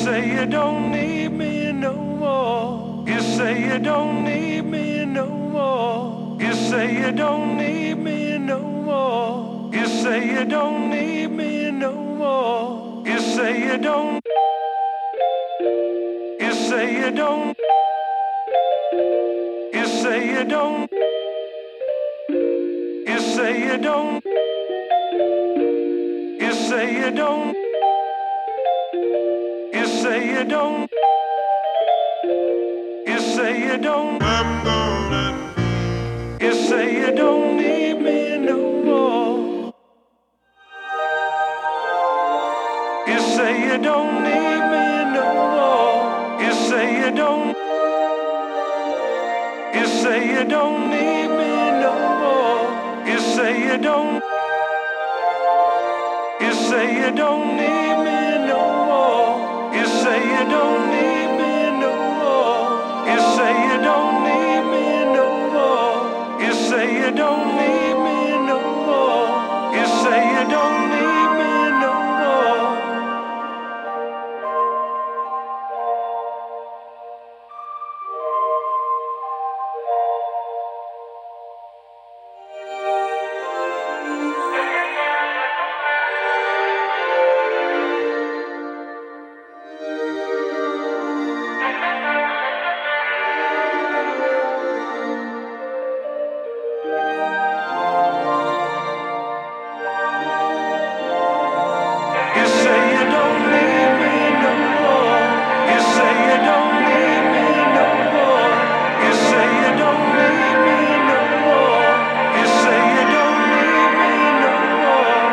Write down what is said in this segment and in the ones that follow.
say you don't need me no more. You say you don't need me no more. You say you don't need me no more. You say you don't need me no more. You say you don't. You say you don't. You say you don't. You say you don't. You say you don't. You say you don't. You say you don't. You say you don't need me no more. You say you don't need me no more. You say you don't. You say you don't need me no more. You say you don't. You say you don't need me no more. You say you don't need me no more. You say you don't need me no more. You say you don't need me no more. You say you don't need me no more. You say you don't need me no more. You say you don't need me no more. You say you don't need me no more. You say you don't need me no more.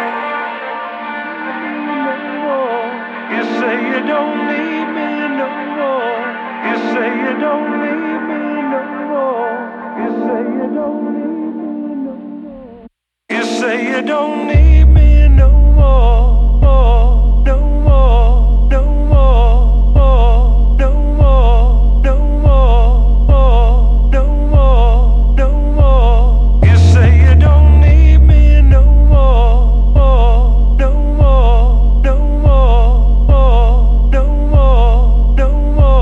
You say you don't need me no more. You say you don't need me no more. You say you don't need me no more. You say you don't need me no more. No more. No more. No more. No more. No more. No more. You say you don't need me no more. No more. No more. No more. No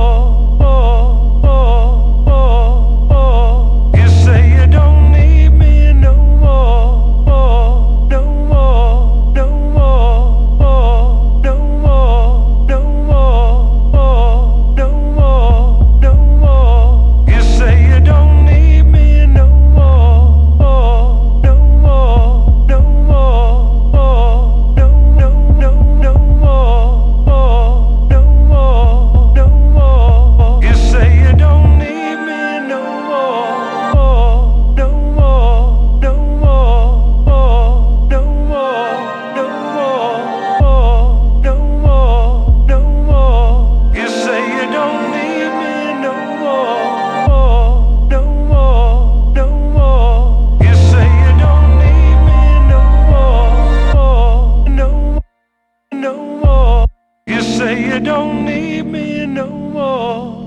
more. You say you don't need me no more. No more. No more. No more. No more. No more. No more. You say you don't need me no more. No more. No more. No no more. No more. No more. You say you don't need me no more. No more. No more. No more. No more. No more. No more. You say you don't need me no more. No more. No more. You say you don't need me no more. No more. You say you don't need me no more.